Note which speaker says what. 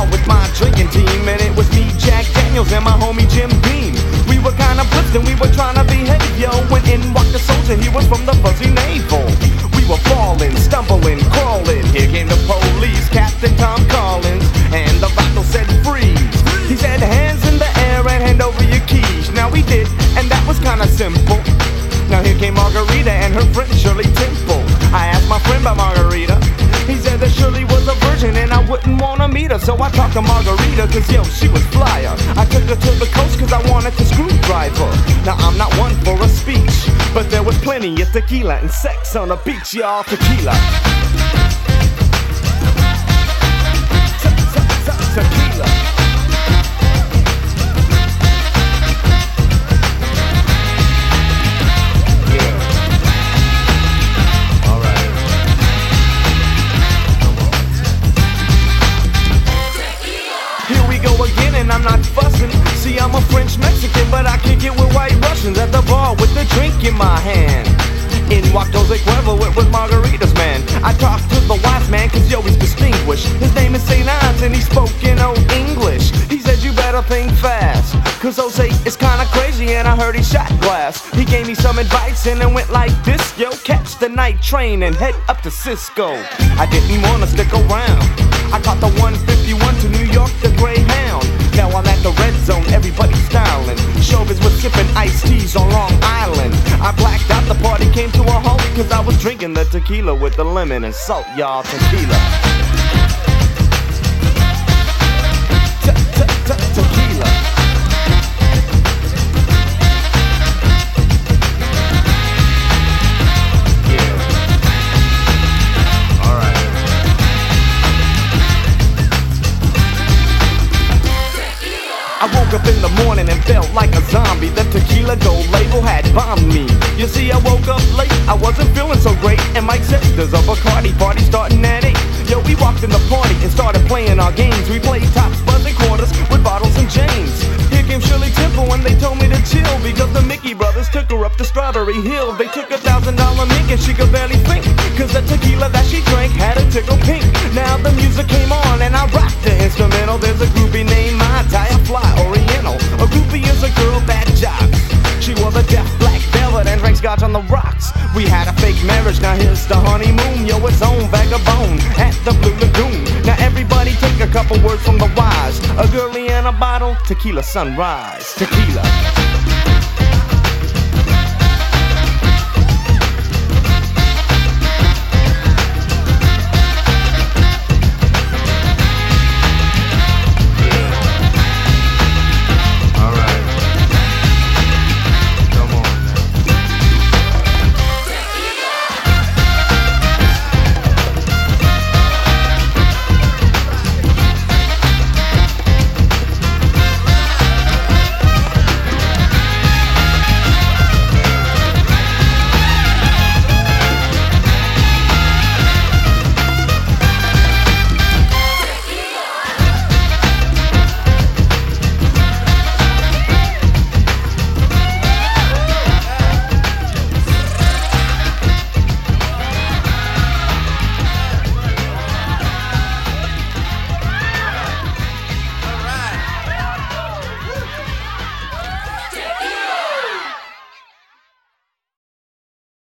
Speaker 1: with my drinking team, and it was me, Jack Daniels, and my homie Jim Beam. We were kinda blitzed and we were trying to behave, yo. When in walked the soldier, he was from the fuzzy naval. We were falling, stumbling, crawling. Here came the police, Captain Tom Collins, and the vato said freeze. He said hands in the air and hand over your keys. Now we did, and that was kinda simple. Now here came Margarita and her friend Shirley Temple. I asked my friend about Margarita. He said that Shirley was a virgin and I wouldn't wanna meet her. So I talked to Margarita cause yo, she was flyer. I took her to the coast cause I wanted to screwdrive her. Now I'm not one for a speech, but there was plenty of tequila and sex on the beach, y'all. Tequila. Tequila. I'm not fussing. See, I'm a French Mexican, but I kick it with white Russians at the bar with a drink in my hand. In walked Jose Cuervo with Margarita's man. I talked to the wise man, cause yo, he's distinguished. His name is St. Ives and he spoke in old English. He said you better think fast, cause Jose is kinda crazy and I heard he shot glass. He gave me some advice and it went like this, yo. Catch the night train and head up to Cisco. I didn't wanna stick around. I caught the 151 to New York, the Greyhound. Now I'm at the red zone, everybody's styling. Showbiz was sipping iced teas on Long Island. I blacked out, the party came to a halt, cause I was drinking the tequila with the lemon and salt, y'all. Tequila. Tequila. I woke up in the morning and felt like a zombie. The tequila gold label had bombed me. You see, I woke up late, I wasn't feeling so great. And Mike said, there's a Bacardi party starting at 8. Yo, we walked in the party and started playing our games. We played tops, buzzing quarters with bottles and chains. Here came Shirley Temple and they told me to chill, because the Mickey brothers took her up to Strawberry Hill. They took $1,000 mink and she could barely think, cause the tequila that she drank had a tickle pink. Now the music came on and I rocked the instrumental. There's a groupie named Mai Tai, a fly Oriental. A groupie is a girl that jogs. She wore the deaf black velvet and drank scotch on the rocks. We had a fake marriage, now here's the honeymoon. Yo, it's on Vagabond at the Blue Lagoon. Now everybody take a couple words from the wise. A girlie and a bottle, tequila sunrise. Tequila.